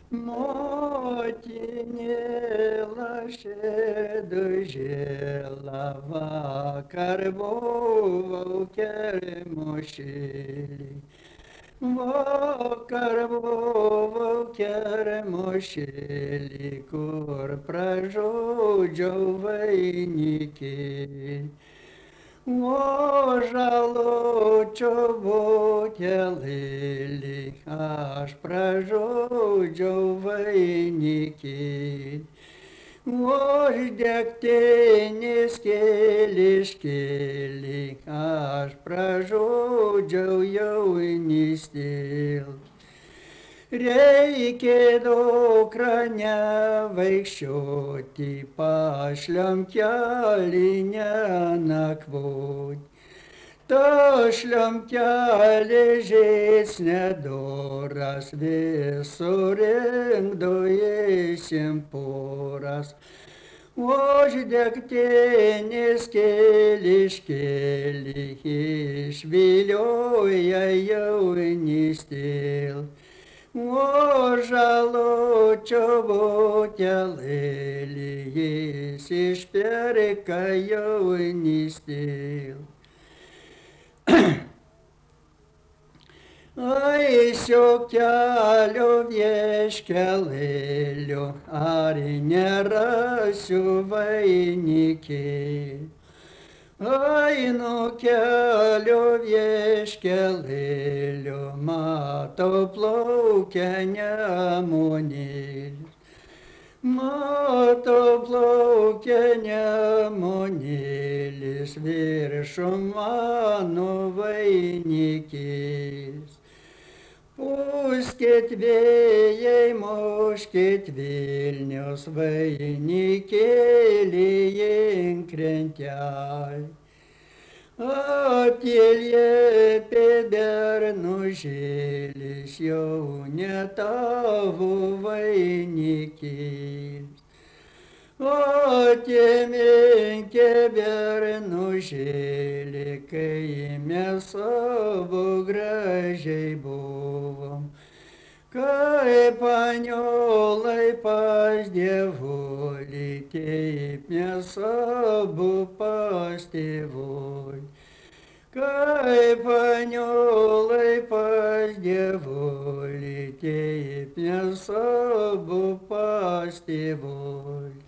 Motinėla šedužėla vakar buvau kermošėlį. Vakar buvau kermošėlį, kur pražudžiau vainikėlį. O žalučio butelėlį aš pražudžiau vainikėlį. O degtinės kėliškėlį aš pražudžiau jaunystėlį. Reikia dukra nevaikščioti, pašliam kelį nenakvoti. Tašliam kelią žės nedoras, visur rinkdojisim poras. Už degtinės kėliškėlį išvilioja jaunystėlį. O žalučio butelėlį jis išperka jaunystėlį. Eisiu kelio vieškelėliu, ar nerasiu vainikėlį. Einu kelio vieškelėliu, matau plaukia nemunėlis. Matau plaukia nemunėlis, viršum mano vainikėlis. Pūskit vėjai, muškit Vilnius vainikėlį inkrentelį. Atliepė bernužėlis, jau ne tavo vainikėlis. Atėminkė bernužėlį, kai mes savo gražiai buvom. Kaip aniolai pas dievulį, taip mes abu pas tėvulį. Kaip aniolai pas dievulį, taip mes abu pas tėvulį.